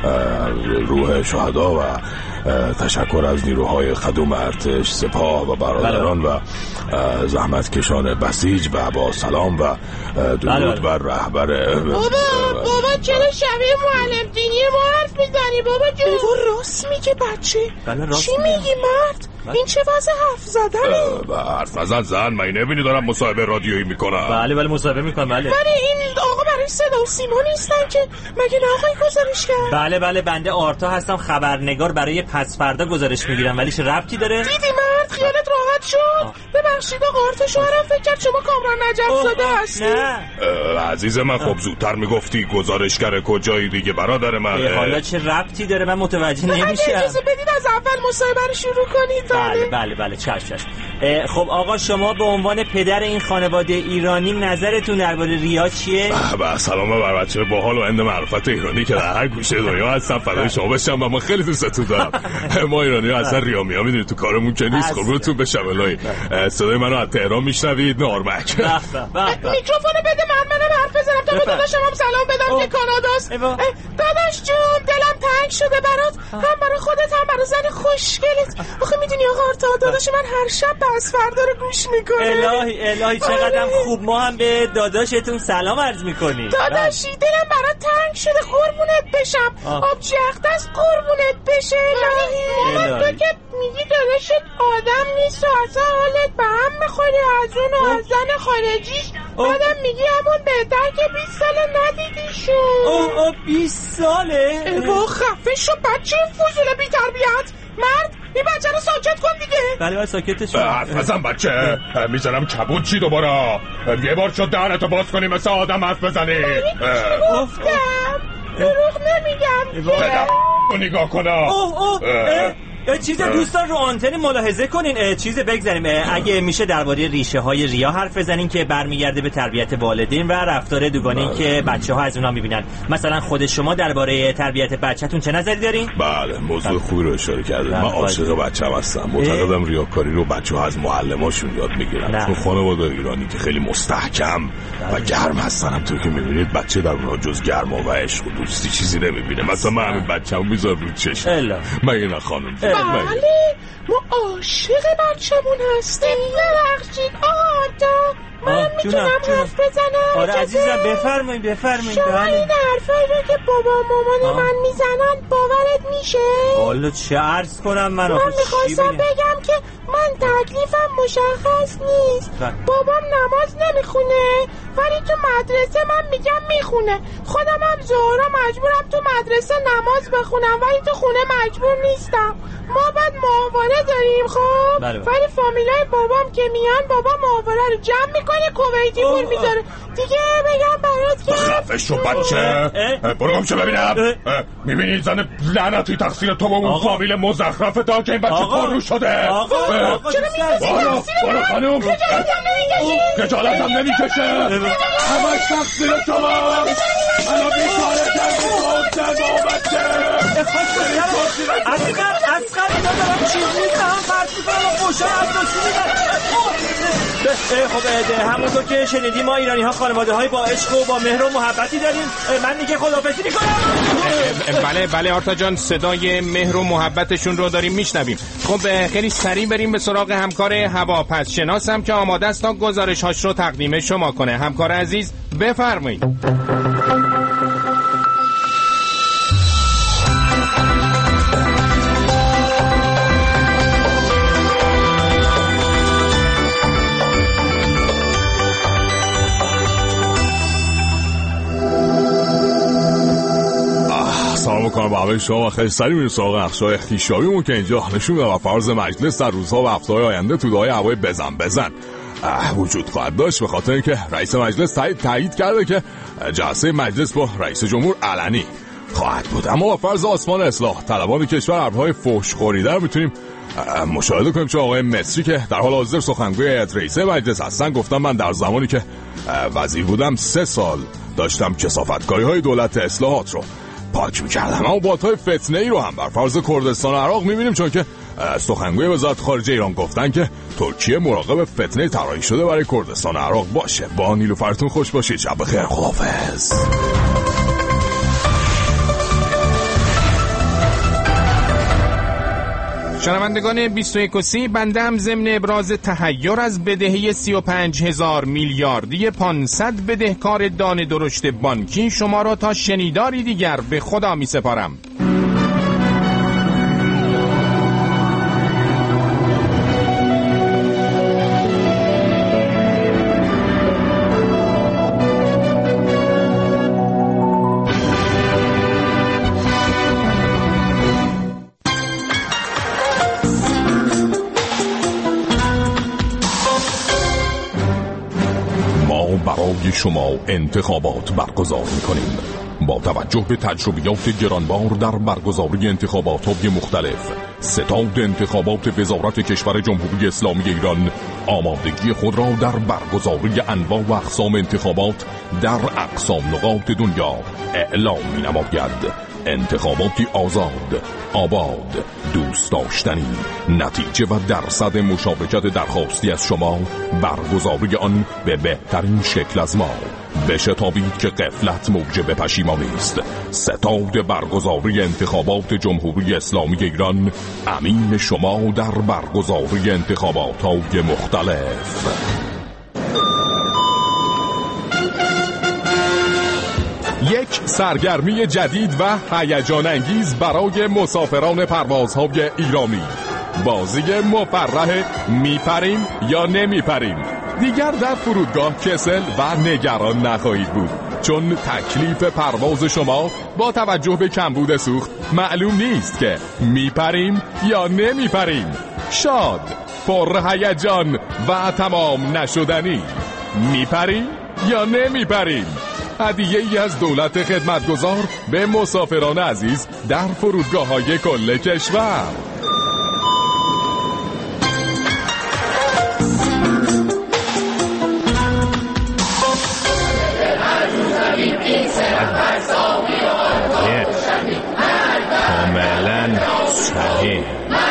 روح شهدا و تشکر از نیروهای خدوم ارتش، سپاه و برادران و زحمتکشان بسیج و با سلام و درود بر رهبر. بابا چرا شبیه معلم دینی ما حرف میزنی بابا جون؟ بابا راست میگه بچه. چی میگی مرد؟ این چه وضع حرف زدنه؟ حرف نزن زن، من نمی‌بینی دارم مصاحبه رادیویی میکنم؟ بله مصاحبه میکنم. بله این آقا برای صدا و سیما نیستن که؟ مگه نه آقای گزارشگر؟ بله بنده آرتا هستم، خبرنگار برای پس فردا گزارش میگیرم. ولی چه ربطی داره؟ دیدی مرد خیالت راحت شد؟ ببخشید آقا آرتا، شوهرم فکر کرد شما کامران نجف زاده هستی. نه عزیز من، خب زودتر میگفتی گزارشگر کجایی دیگه برادر من. حالا چه ربطی داره؟ من متوجه نمیشم. اجازه بدید از اول مصاحبه رو شروع کنید. بله چشم. خب آقا شما به عنوان پدر این خانواده ایرانی نظرتون درباره ریا چیه؟ سلام بر بچه باحال و اند معرفت ایرانی که در هر گوشه دنیا هستن. فدای شما بشم و من خیلی دوستتون دارم. ما ایرانی‌ها اصلا ریا میا میدونید تو کارمون که نیست. قربونتون بشم. الهی صدای منو از تهران میشنوید؟ نارمک. میکروفونو بده منم حرف بزنم تا به داداشم هم سلام بدم که کاناداست. داداش جون دلم تنگ شده برات، هم برای خودت هم برای زن خوشگلت. آخه میدونی آقا آرتا، داداش من هر شب پس فردا رو گوش میکنه. الهی چقدر خوب. ما هم به داداشتون سلام عرض میکنیم. داداشی دلم برات تنگ شده، قربونت بشم. آبجی اختص قربونت بشه. الهی تو که میگی داداشت آدم نیست و اصلا حالت به هم میخوری از اون و از زن خارجیش. بعدم میگی همون بهتر که 20 ساله ندیدیشون. 20 ساله؟ با خفه شو بچه فضول بی تربیت. مرد این بچه رو ساکت کن دیگه. بله ساکتش. حرف نزن بچه، میزنم کبود چی دوباره. یه بار شد دهنتو باز کنی مثل آدم حرف بزنی. گفتم دروغ نمیگم. پدر نگاه کنم. چیز دوستان رو آنتن ملاحظه کنین. چیز بگذاریم اگه میشه درباره ریشه های ریا حرف بزنین که برمیگرده به تربیت والدین و رفتار دوگانه‌ای که بچه‌ها از اونها میبینن. مثلا خود شما درباره تربیت بچه‌تون چه نظری دارین؟ بله موضوع خوبی رو اشاره کردید. من عاشق بچه‌م هستم. معتقدم ریاکاری رو بچه‌ها از معلماشون یاد میگیرن. تو خانواده ایرانی که خیلی مستحکم و گرم هستن، همونطور که میبینید بچه در اونها جز گرما و عشق و دوستی چیزی نمیبینه. مثلا من همین بچه‌مو میذارم رو چشم. مگه نه خانم؟ بله ما عاشق بچه‌مون هستیم. ببخشید آرتا، من میتونم حرف بزنم؟ آره عزیزم بفرمایید. شما این حرفایی رو که بابا مامان من میزنن باورت میشه؟ والا چه عرض کنم من میخواستم بگم که من تکلیفم مشخص نیست. بابام نماز نمیخونه ولی تو مدرسه من میگم میخونه. خودم هم ظهرا مجبورم تو مدرسه نماز بخونم ولی تو خونه مجبور نیستم. ما بعد محاوره داریم خب. ولی فامیلای بابام که میان بابا محاوره رو جمع میکنه کویتی پول میذاره. دیگه بگم برات که خفه شو بچه. برو گم شو ببینم. میبینی زن لعنتی تقصیر تو با اون فامیل مزخرف تا که این بچه پررو شده. چرا میگی برو خانم خجالت هم نمیکشه. همش تقصیر شما. الان بیچاره کردی اسخر اینا دارم چیز میکنم فرض میکنم و خوشه عباسی میدن. خب همونطور که شنیدیم ما ایرانی ها خانواده های با عشق و با مهر و محبتی داریم. من دیگه خداحافظی میکنم. بله آرتا جان، صدای مهر و محبتشون رو داریم میشنویم. خب خیلی سریع بریم به سراغ همکار هواپس شناسم که آماده است تا گزارش هاش رو تقدیم شما کنه. همکار عزیز بفرمایید. سلام میکنم به همه شما و خیلی سریع میریم سراغ نقشه‌های احتشامیمون که اینجا نشون میده و فرض مجلس در روزها و هفته‌های آینده توده‌های هوای بزن وجود خواهد داشت، به خاطر اینکه رئیس مجلس تایید کرده که جلسه مجلس با رئیس جمهور علنی خواهد بود. اما با فرض آسمان اصلاح طلبان کشور ابرهای فحش خوریده رو میتونیم مشاهده کنیم. چون آقای مصری که در حال حاضر سخنگوی هیئت رئیسه مجلس هستن گفتم من در زمانی که وزیر بودم 3 سال داشتم کثافتکاری‌های دولت اصلاحات رو پاک می‌کردم. اما بادهای فتنه‌ای رو هم بر فرض کردستان عراق می‌بینیم، چون که سخنگوی وزارت خارجه ایران گفتن که ترکیه مراقب فتنه طراحی شده برای کردستان عراق باشه. با نیلوفرتون خوش باشید. شب بخیر. خداحافظ. شنوندگان 21 بنده هم ضمن ابراز تحیر از بدهی 35,000 میلیاردی 500 بدهکار دانه درشت بانکی شما را تا شنیداری دیگر به خدا می سپارم. برای شما انتخابات برگزار می‌کنیم. با توجه به تجربیات گرانبار در برگزاری انتخابات‌های مختلف، ستاد انتخابات وزارت کشور جمهوری اسلامی ایران آمادگی خود را در برگزاری انواع و اقسام انتخابات در اقصا نقاط دنیا اعلام می‌نماید. انتخاباتی آزاد، آباد، دوست داشتنی، نتیجه و درصد مشارکت درخواستی از شما، برگزاری آن به بهترین شکل از ما. بشتابید که غفلت موجب پشیمانی است. ستاد برگزاری انتخابات جمهوری اسلامی ایران، امین شما در برگزاری انتخابات‌های مختلف. یک سرگرمی جدید و هیجان انگیز برای مسافران پروازهای ایرانی. بازی مفرح میپریم یا نمیپریم. دیگر در فرودگاه کسل و نگران نخواهید بود، چون تکلیف پرواز شما با توجه به کمبود سوخت معلوم نیست که میپریم یا نمیپریم. شاد، پر هیجان و تمام نشدنی. میپریم یا نمیپریم؟ هدیه‌ای از دولت خدمتگزار به مسافران عزیز در فرودگاه‌های کل کشور. کاملا صحیح.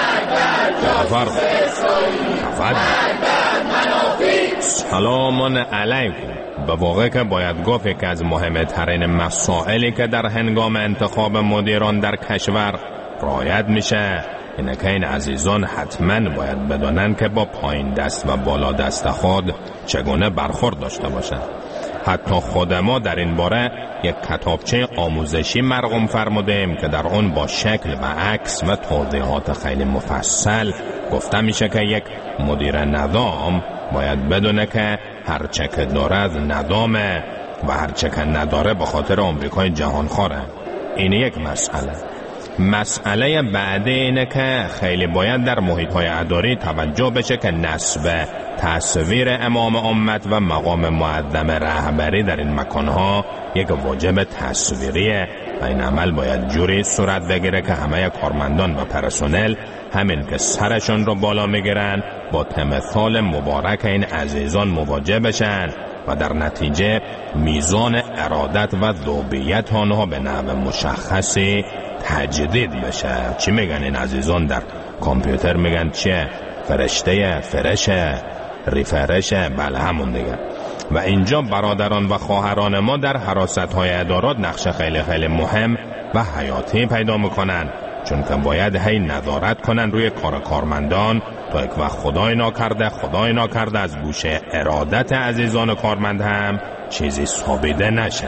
سلام علیکم. به واقع که باید گفت که از مهمترین مسائلی که در هنگام انتخاب مدیران در کشور رعایت میشه اینه که این عزیزان حتما باید بدانن که با پایین دست و بالا دست خود چگونه برخورد داشته باشن. حتی خود ما در این باره یک کتابچه آموزشی مرقوم فرمودیم که در اون با شکل و عکس و توضیحات خیلی مفصل گفته میشه که یک مدیر نظام باید بدونه که هرچه که داره از ندامه و هرچه که نداره به خاطر آمریکای جهانخواره. این یک مسئله بعدی اینه که خیلی باید در محیط‌های اداری توجه بشه که نسب تصویر امام امت و مقام معظم رهبری در این مکانها یک واجب تصویریه و این عمل باید جوری صورت بگیره که همه کارمندان و پرسنل همین که سرشون رو بالا میگیرن با تمثال مبارک این عزیزان مواجه بشن و در نتیجه میزان ارادت و ذوبیت آنها به نحو مشخصی تجدید بشه. چی میگن این عزیزان در کامپیوتر؟ میگن چیه؟ فرشه ریفرشه. بله همون دیگه. و اینجا برادران و خواهران ما در حراست‌های ادارات نقش خیلی خیلی مهم و حیاتی پیدا میکنن، چون که باید هی نظارت کنن روی کار کارمندان تا یک وقت خدای ناکرده از گوش ارادت عزیزان کارمند هم چیزی ثابته نشه.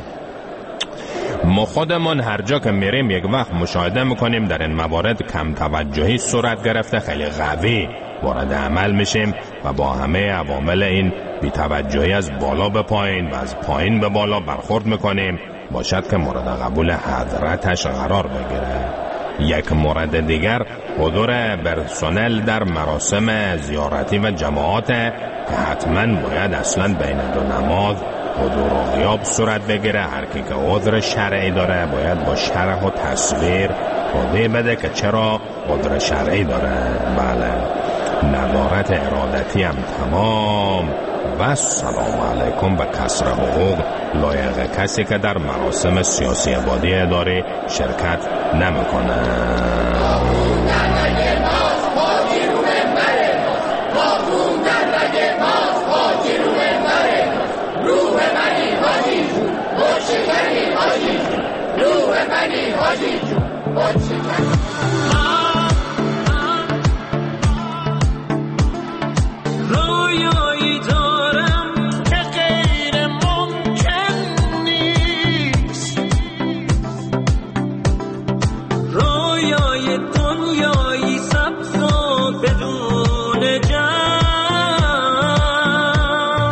ما خودمون هر جا که میریم یک وقت مشاهده میکنیم در این موارد کم توجهی صورت گرفته، خیلی قوی وارد عمل میشیم و با همه عوامل این بی‌توجهی از بالا به پایین و از پایین به بالا برخورد میکنیم، باشد که مورد قبول حضرتش قرار بگیره. یک مورد دیگر حضور پرسنل در مراسم زیارتی و جماعات که حتما باید اصلا بین دو نماز حضور و غیاب صورت بگیره، هر کی که عذر شرعی داره باید با شرح و تصویر توضیح بده که چرا عذر شرعی داره. بله، ندارت ارادتی هم تمام. و سلام علیکم و کسر حقوق لایق کسی که در مراسم سیاسی آبادی اداره شرکت نمیکنه. رویایی دارم که غیر ممکن نیست، رویای دنیایی سبز و بدون جان،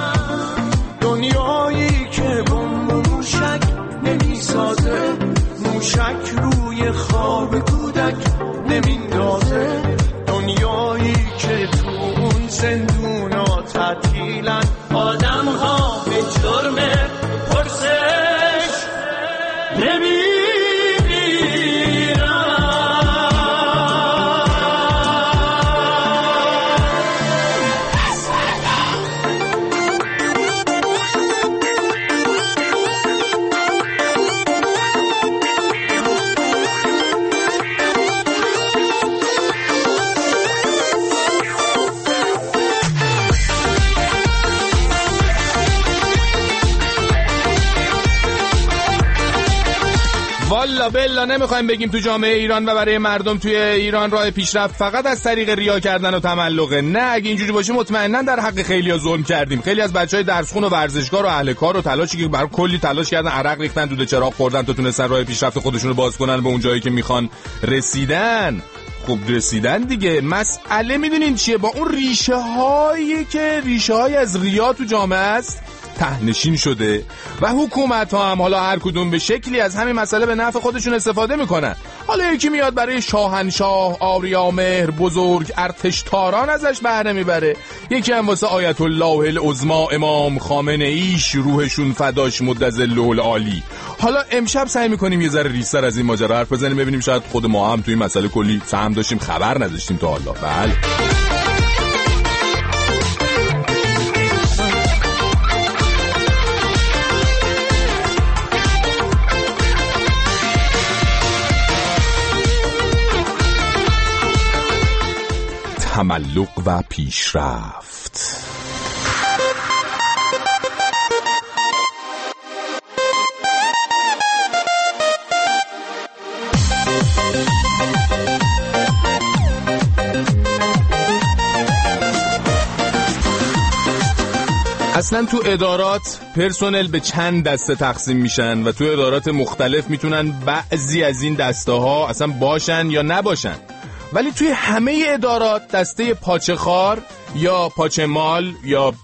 دنیایی که بمب و موشک نمیسازه، موشک روی خواب کودک نمیندازه، دنیایی که تو اون زندونا تعطیلن آدم ها به جرم پرسش نمیمیرن. والا بلا نمیخوایم بگیم تو جامعه ایران و برای مردم توی ایران راه پیشرفت فقط از طریق ریا کردن و تملقه. نه، اگه اینجوری باشه مطمئنا در حق خیلی‌ها ظلم کردیم. خیلی از بچهای درسخون و ورزشکار و اهل کار و تلاشی که برای کلی تلاش کردن، عرق ریختن، دود چراغ خوردن تا تونستن راه پیشرفت خودشون رو باز کنن به اون جایی که میخوان رسیدن. خب رسیدن دیگه. مسئله میدونین چیه؟ با اون ریشه های از ریا تو جامعه است تهنشین شده و حکومت ها هم حالا هر کدوم به شکلی از همین مسئله به نفع خودشون استفاده میکنن. حالا یکی میاد برای شاهنشاه، آریامهر، بزرگ، ارتشتاران ازش بهره میبره، یکی هم واسه آیت الله العظما امام خامنه ایش روحشون فداش مدظل العالی. حالا امشب سعی میکنیم یه ذره ریزتر از این ماجرا حرف بزنیم، ببینیم شاید خود ما هم تو این مسئله کلی سهم داشتیم خبر نداشتیم تا حالا. بله تملق و پیشرفت. اصلا تو ادارات پرسنل به چند دسته تقسیم میشن و تو ادارات مختلف میتونن بعضی از این دسته ها اصلا باشن یا نباشن، ولی توی همه ادارات دسته پاچه خار یا پاچه مال یا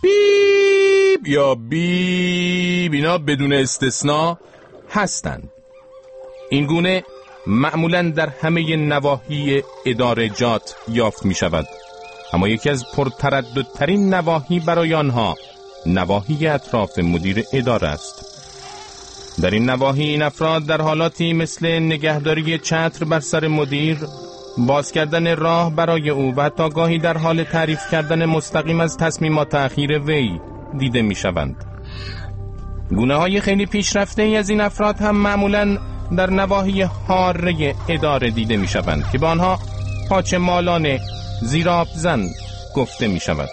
بیب اینا بدون استثناء هستن. این گونه معمولاً در همه نواحی ادارجات یافت می شود، اما یکی از پرترددترین نواحی برای آنها نواحی اطراف مدیر اداره است. در این نواحی این افراد در حالاتی مثل نگهداری چتر بر سر مدیر، باز کردن راه برای او و حتی گاهی در حال تعریف کردن مستقیم از تصمیمات اخیر وی دیده می شوند. گونه های خیلی پیشرفته ای از این افراد هم معمولاً در نواحی حاره اداره دیده می شوند که به آنها پاچه مالان زیراب زن گفته می شود.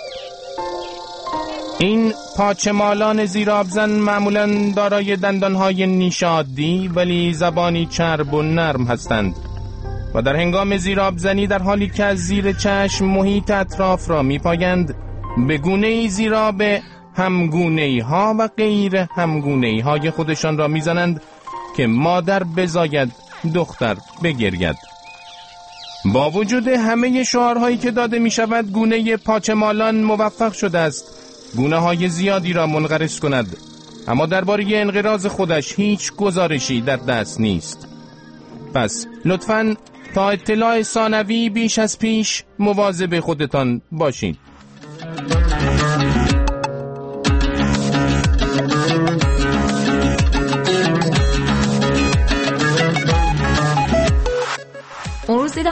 این پاچه مالان زیراب زن معمولاً دارای دندانهای نیشادی ولی زبانی چرب و نرم هستند و در هنگام زیراب زنی در حالی که از زیر چشم محیط اطراف را می پایند به گونه‌ای زیراب همگونه‌ای ها و غیر همگونه‌ای های خودشان را می زنند که مادر بزاید دختر بگرید. با وجود همه شعارهایی که داده می شود گونه پاچه مالان موفق شده است گونه های زیادی را منقرض کند، اما درباره انقراض خودش هیچ گزارشی در دست نیست. پس لطفاً تا اطلاع ثانوی بیش از پیش مواظب خودتان باشید.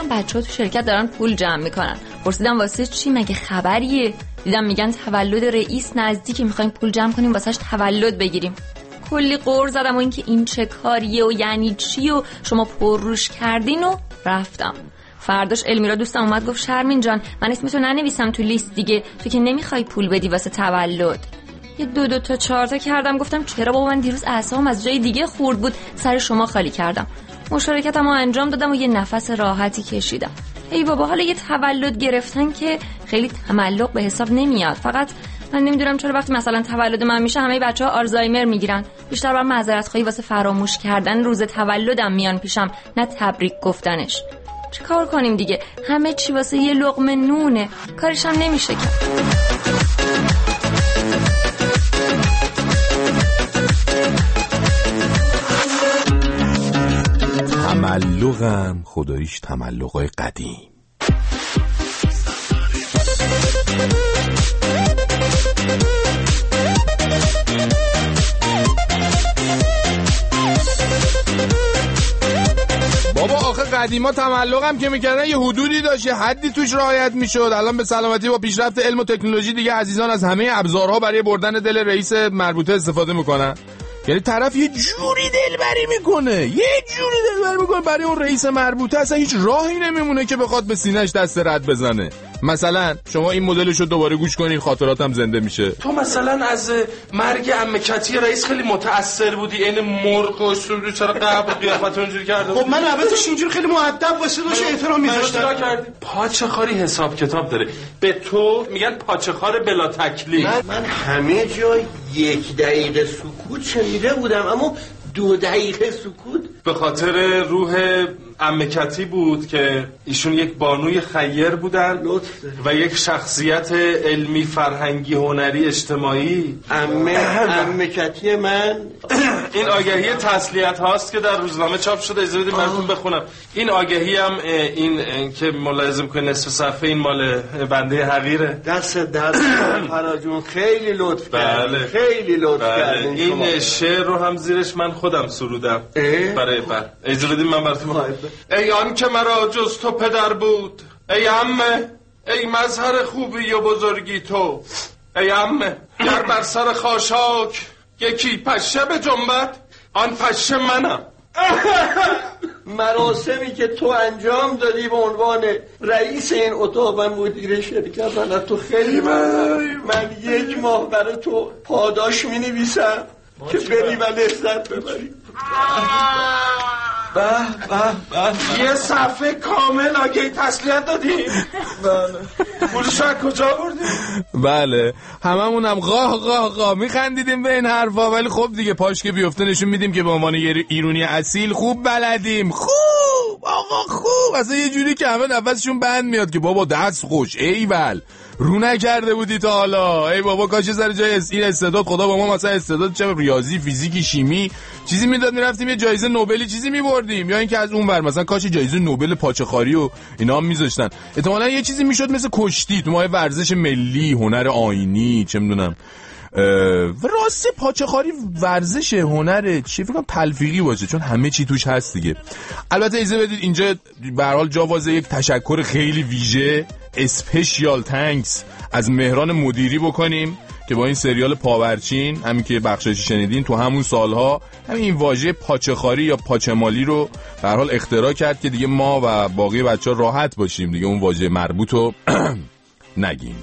دیدم بچه‌ها تو شرکت دارن پول جمع میکنن. پرسیدم واسه چی؟ مگه خبریه؟ دیدم میگن تولد رئیس نزدیکه، میخوایم پول جمع کنیم واسش تولد بگیریم. کلی قور زدم و اینکه این چه کاریه و یعنی چی و شما پرروش کردین و رفتم. فرداش المیرا دوستم اومد گفت شرمین جان من اسمتو ننویسم تو لیست دیگه، تو که نمیخوای پول بدی واسه تولد. یه 2 تا 4 تا کردم، گفتم چرا بابا من دیروز اعصابم از جای دیگه خورد بود، سر شما خالی کردم. مشارکتمو انجام دادم و یه نفس راحتی کشیدم. ای بابا حالا یه تولد گرفتن که خیلی تملق به حساب نمیاد. فقط من نمیدونم چرا وقتی مثلا تولد من میشه همه بچه‌ها آلزایمر میگیرن. بیشتر بر معذرت خواهی واسه فراموش کردن روز تولدم میان پیشم، نه تبریک گفتنش. چه کار کنیم دیگه؟ همه چی واسه یه لقمه نونه، کارش هم نمیشه کرد. تملقم خداییش تملقای قدیم. بابا آخه قدیما تملقم که میکردن یه حدودی داشت، یه حدی توش رعایت میشد. الان به سلامتی با پیشرفت علم و تکنولوژی دیگه عزیزان از همه ابزارها برای بردن دل رئیس مربوطه استفاده میکنن. یعنی طرف یه جوری دلبری میکنه برای اون رئیس مربوطه، اصلا هیچ راهی نمیمونه که بخواد به سینه‌اش دست رد بزنه. مثلا شما این مدلشو دوباره گوش کنین، خاطراتم زنده میشه. تو مثلا از مرگ عمه کتی رئیس خیلی متأثر بودی، این مرغ و سرودو چرا قبل قیافت اونجوری کرده؟ خب من عوضش اینجوری خیلی مؤدب واسه احترام میذاشتم. پاچه خاری حساب کتاب داره. به تو میگن پاچه خار بلا تکلیف. من همه جای 1 دقیقه سکوت شنیده بودم، اما 2 دقیقه سکوت به خاطر روح عمه کتی بود که ایشون یک بانوی خیر بودن و یک شخصیت علمی فرهنگی هنری اجتماعی. عمه کتی من این آگهی تسلیت هاست که در روزنامه چاپ شده، اجازه بدید براتون بخونم. این آگهی هم این که ملاحظه می‌کنید نصف صفحه این مال بنده حقیره. دست فراجون خیلی لطف کردین. خیلی لطف کردین. این شعر رو هم زیرش من خودم سرودم برای اجازه بدید من براتون بخونم. ای آن که مرا جز تو پدر بود، ای عمه، ای مظهر خوبی و بزرگی تو، ای عمه گر بر سر خاشاک یکی پشه به جنبت، آن پشه منم. مراسمی که تو انجام دادی به عنوان رئیس این اتاق و مدیر شرکت، من تو خیلی من 1 ماه برای تو پاداش می نویسم که بری و لذت ببری. یه صفحه کامل آگهی تسلیت دادیم. پولش از کجا بردیم؟ بله هممونم قاه میخندیدیم به این حرفا، ولی خب دیگه پاش که بیفته نشون میدیم که به عنوان یه ایرونی اصیل خوب بلدیم. خوب آقا خوب، اصلا یه جوری که همه نفسشون بند میاد که بابا دست خوش، ایول رو نکرده بودی تا حالا، ای بابا کاش سر جای این استعداد خدا با ما مثلا استعداد چه ریاضی، فیزیکی، شیمی چیزی میداد میرفتیم یه جایزه نوبلی چیزی میبردیم، یا اینکه از اون ور مثلا کاش جایزه نوبل پاچه‌خواری و اینا هم میذاشتن. احتمالاً یه چیزی میشد مثل کشتی تو ماه ورزش ملی، هنر آیینی، چه میدونم و راسته پاچه‌خواری ورزش هنر چی، فکر کنم تلفیقی باشه چون همه چی توش هست دیگه. البته اجازه بدید اینجا به هر حال جواز یک تشکر خیلی ویژه اسپیشیال تانکس از مهران مدیری بکنیم که با این سریال پاورچین، همین که بخشش شنیدین، تو همون سالها همین واژه پاچه‌خواری یا پاچه‌مالی رو به هر حال اختراع کرد که دیگه ما و باقی بچه‌ها راحت باشیم دیگه، اون واژه مربوط رو نگیم.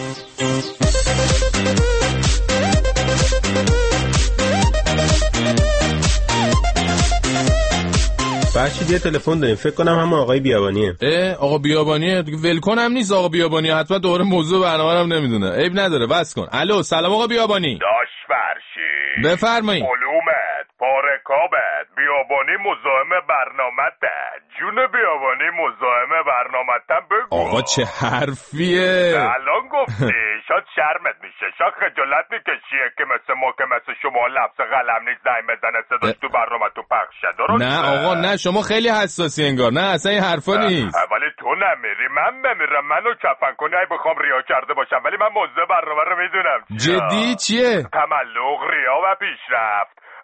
بخشید یه تلفن داریم، فکر کنم هم آقای بیابانیه. آقا بیابانیه دیگه، ولکن هم نیست آقا بیابانی، حتما دوباره موضوع برنامه رو هم نمیدونه. عیب نداره بس کن. الو سلام آقا بیابانی. داش فرشی بفرمایید. علومت پارکابت بیابانی مزاحم برنامت، جون بیابانی مزاحم برنامتم بگو. آقا چه حرفیه الان گفتی؟ شاید شرمت میشه، شاید خجالت میکشیه که مثل ما که مثل شما لفظ قلم نیست زنگ بزنه صداش تو برنامه تو پخشه، درسته؟ نه آقا نه، شما خیلی حساسی انگار. نه اصلا این حرفا نیست. ولی تو نمیری من بمیرم، منو کفن کنی ای بخوام ریا کرده باشم، ولی من موضوع برنامه رو میدونم. جدی چیه؟ تملق، ریا و پیشرفت.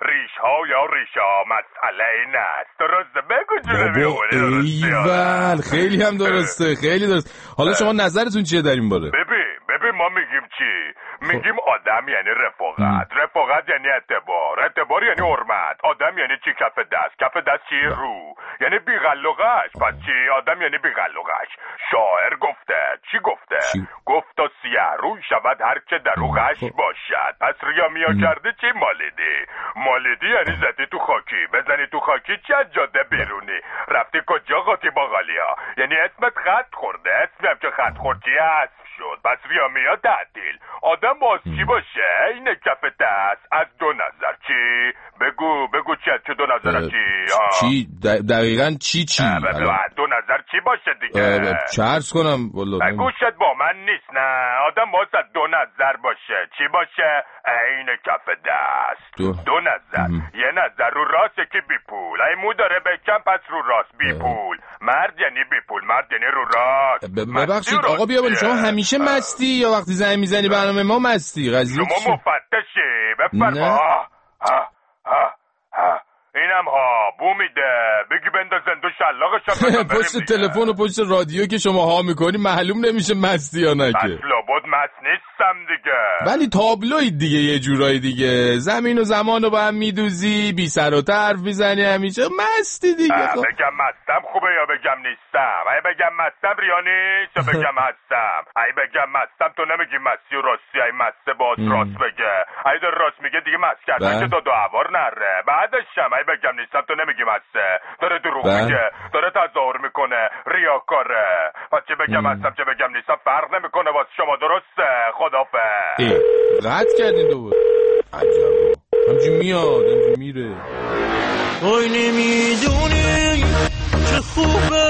ریش ها یا ریشه ها مسئله این است. درسته؟ بگو جونه ایول خیلی هم درسته، خیلی درست. حالا شما نظرتون چیه در این باره؟ ببین ما میگیم چی؟ میگیم آدم یعنی رفاقت یعنی اعتبار یعنی حرمت. آدم یعنی چی؟ کف دست چی؟ رو یعنی بیغلقش. پس چی؟ آدم یعنی بیغلقش. شاعر گفته چی گفته؟ گفت تا سیه روی شود هر که در او غش باشد. پس ریا میا کرده چی؟ مالیدی یعنی زدی تو خاکی. بزنی تو خاکی چی؟ از جاده بیرونی رفتی کجا؟ قاطی باقالیا. یعنی اسمت خط خورده. اسمی هم که خط خورد چی؟ اسم شد. پس ریا میا تعطیل. آدم باز چی باشه؟ این کف دست از دو نظر. چی؟ بگو چه دو نظر چی؟ دقیقاً چی؟ دو نظر چی باشه دیگه؟ چه عرض کنم؟ گوشت با من نیست. نه آدم باز از دو نظر باشه. چی باشه؟ این کف دست دو نظر. یه نظر رو راست که بی پول. این مو داره بکن پس رو راست بی پول. مرد یعنی بی پول. مرد یعنی رو راست. ببخشید آقا بیابانی شما همیشه مستی یا وقتی زنگ میزنی برنامه ما مستی؟ قضیه شما مفتشی بفرما. اینم بو میده. بگی بندازن دو شلاقش. پشت تلفن و پشت رادیو که شما ها میکنی معلوم نمیشه مستی یا نه که. لابد مست نیستم دیگه. ولی تابلوی دیگه یه جورایی دیگه. زمین و زمان رو با هم میدوزی بی سر و طرف میزنی همیشه مستی دیگه. بگم مستم خوبه یا بگم نیستم؟ ای بگم مستم ریا نیست یا بگم هستم؟ ای بگم مستم تو نمیگی مستی و راستی. ای مسته باز راست بگه. ای در راست میگه دیگه مست کردن که دو هوار نره. بعدش هم ای بگم نیستم تو نمیگی مسته. داره دروغ میگه. داره تظاهر میکنه. ریاکاره. پس چه بگم هستم چه بگم نیستم فرق نمیکنه واسه شما. درسته؟ خدافظ. قطع کردین دوباره. عجب همچی میاد همچی میره. توی نمیدونی چه خوبه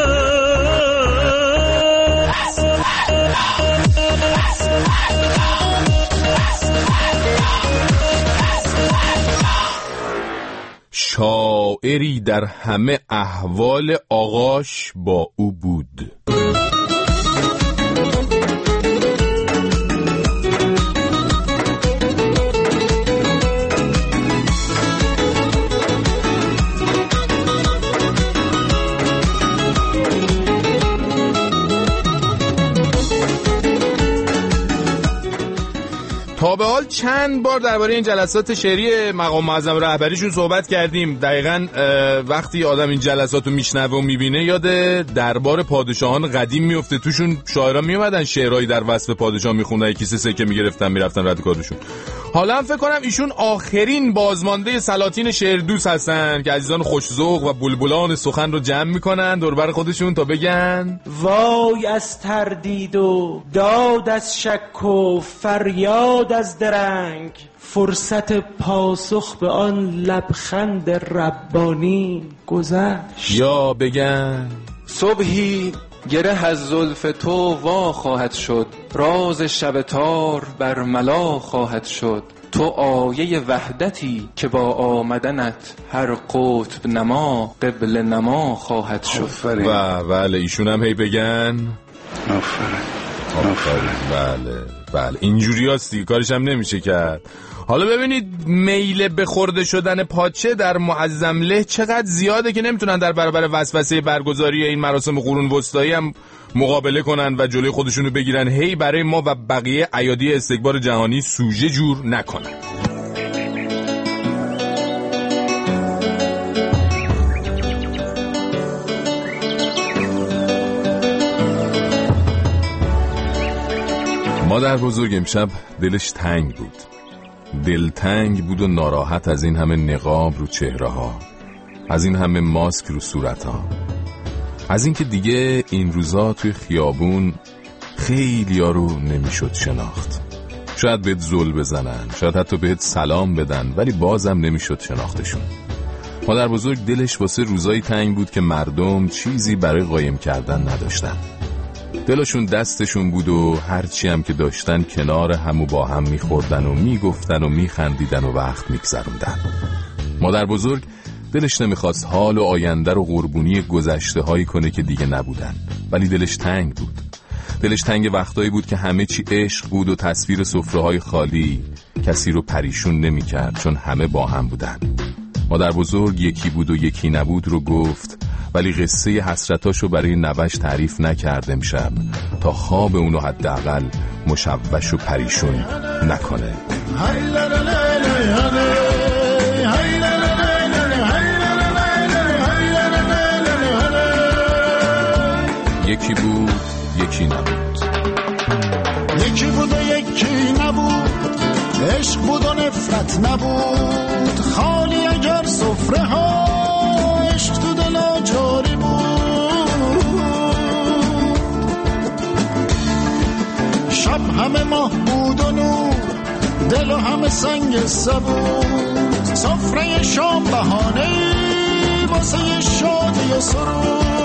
شاعری در همه احوال آغاش با او بود. تا به حال چند بار درباره این جلسات شعری مقام معظم رهبریشون صحبت کردیم. دقیقاً وقتی آدم این جلساتو میشنوه و میبینه یاد دربار پادشاهان قدیم میفته. توشون شاعران میومدن شعرهایی در وصف پادشاه میخوندن، کیسه سکه میگرفتن میرفتن رد کارشون. حالا هم فکر کنم ایشون آخرین بازمانده سلاطین شعر دوست هستن که عزیزان خوش‌ذوق و بلبلان سخن رو جمع میکنن دور بر خودشون تا بگن وای از تردید و داد از شک و فریاد از درنگ، فرصت پاسخ به آن لبخند ربانی گذشت. یا بگن صبحی گره از زلف تو وا خواهد شد، راز شب تار بر ملا خواهد شد. تو آیه وحدتی که با آمدنت هر قطب نما قبل نما خواهد شد. و بله ایشون هم هی بگن آفرین. بله اینجوری هستی کارش هم نمیشه کرد. حالا ببینید میل به خورده شدن پاچه در معظم له چقدر زیاده که نمیتونن در برابر وسوسه برگزاری این مراسم قرون وسطایی هم مقابله کنن و جلوی خودشونو بگیرن هی برای ما و بقیه ایادی استکبار جهانی سوژه جور نکنن. مادر بزرگ امشب دلش تنگ بود. دلتنگ بود و ناراحت از این همه نقاب رو چهره ها، از این همه ماسک رو صورت ها، از این که دیگه این روزا توی خیابون خیلی ها رو نمیشد شناخت. شاید بهت زل بزنن، شاید حتی بهت سلام بدن، ولی بازم نمیشد شناختشون. مادر بزرگ دلش واسه روزای تنگ بود که مردم چیزی برای قایم کردن نداشتن. دلشون دستشون بود و هرچی هم که داشتن کنار هم و با هم میخوردن و میگفتن و میخندیدن و وقت میگذروندن. مادر بزرگ دلش نمیخواست حال و آینده رو قربونی گذشته هایی کنه که دیگه نبودن، ولی دلش تنگ بود. دلش تنگ وقتایی بود که همه چی عشق بود و تصویر سفره های خالی کسی رو پریشون نمیکرد چون همه با هم بودن. مادر بزرگ یکی بود و یکی نبود رو گفت، ولی قصه حسرتاشو برای نوش تعریف نکرد امشب تا خواب اونو حداقل مشوش و پریشون نکنه. یکی بود یکی نبود، یکی بود و یکی نبود، عشق بود و نفرت نبود، خالی اگر سفره ها عشق تو دلا جاری بود. شب همه ماه بود و نور، دل و همه سنگ سبود، سفره شام بهانه واسه شادی و سرود.